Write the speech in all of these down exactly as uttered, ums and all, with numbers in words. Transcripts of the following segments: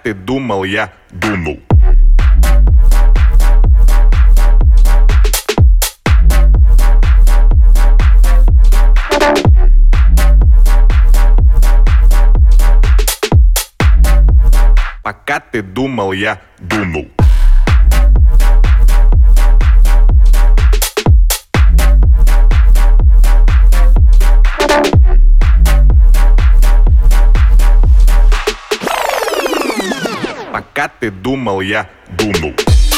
ты думал, я дунул. Пока ты думал, я дунул. Пока ты думал, я дунул.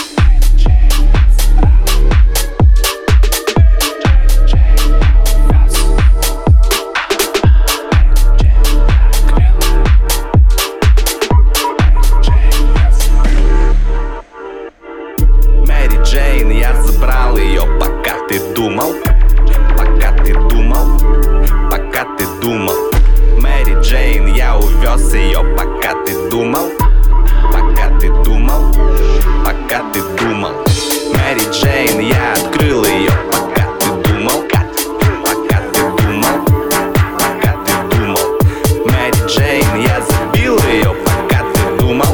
Мэри Джейн, я забрал ее, пока ты думал. Пока ты думал, пока ты думал. Мэри Джейн, я увез ее, пока ты думал. Пока ты думал, пока ты думал. Мэри Джейн, я открыл ее, пока ты думал. Пока ты думал, пока ты думал. Мэри Джейн, я забил ее, пока ты думал.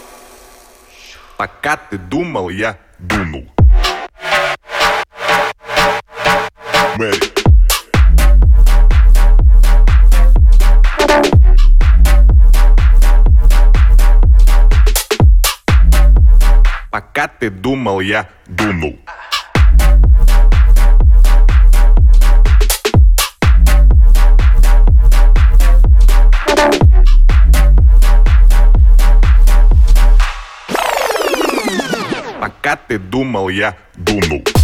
Пока ты думал, я дунул. Мэри. Пока ты думал, я дунул. Пока ты думал, я дунул.